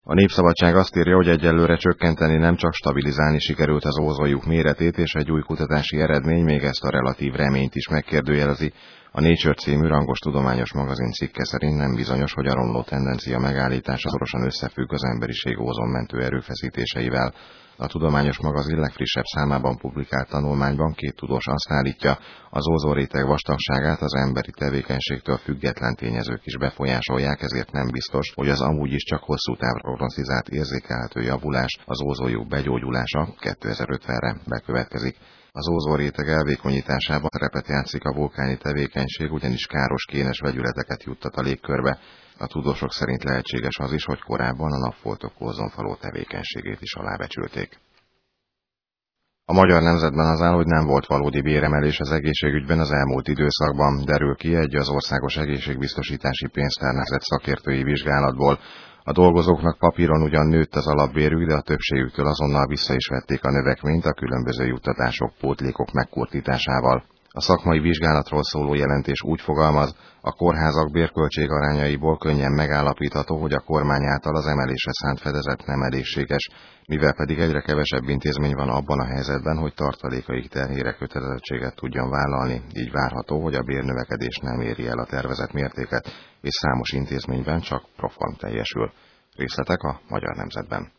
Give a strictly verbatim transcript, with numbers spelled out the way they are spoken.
A Népszabadság azt írja, hogy egyelőre csökkenteni, nem csak stabilizálni sikerült az ózonlyuk méretét, és egy új kutatási eredmény még ezt a relatív reményt is megkérdőjelezi. A Nature című rangos tudományos magazin cikke szerint nem bizonyos, hogy a romló tendencia megállítása szorosan összefügg az emberiség ózonmentő erőfeszítéseivel. A tudományos magazin legfrissebb számában publikált tanulmányban két tudós azt állítja, az ózonréteg vastagságát az emberi tevékenységtől független tényezők is befolyásolják, ezért nem biztos, hogy az amúgy is csak hosszú távra prognosztizált érzékelhető javulás, az ózonlyuk begyógyulása kétezer-ötvenre bekövetkezik. Az ózonréteg elvékonyításában szerepet játszik a vulkáni tevékenység, ugyanis káros kénes vegyületeket juttat a légkörbe. A tudósok szerint lehetséges az is, hogy korábban a napfoltok ózonfaló tevékenységét is alábecsülték. A Magyar Nemzetben az áll, hogy nem volt valódi béremelés az egészségügyben az elmúlt időszakban, derül ki egy az Országos Egészségbiztosítási Pénztárnemzet szakértői vizsgálatból. A dolgozóknak papíron ugyan nőtt az alapbérük, de a többségüktől azonnal vissza is vették a növekményt a különböző juttatások, pótlékok megkurtításával. A szakmai vizsgálatról szóló jelentés úgy fogalmaz, a kórházak bérköltség arányaiból könnyen megállapítható, hogy a kormány által az emelésre szánt fedezet nem elégséges, mivel pedig egyre kevesebb intézmény van abban a helyzetben, hogy tartalékaik terhére kötelezettséget tudjon vállalni, így várható, hogy a bérnövekedés nem éri el a tervezett mértéket, és számos intézményben csak proform teljesül. Részletek a Magyar Nemzetben.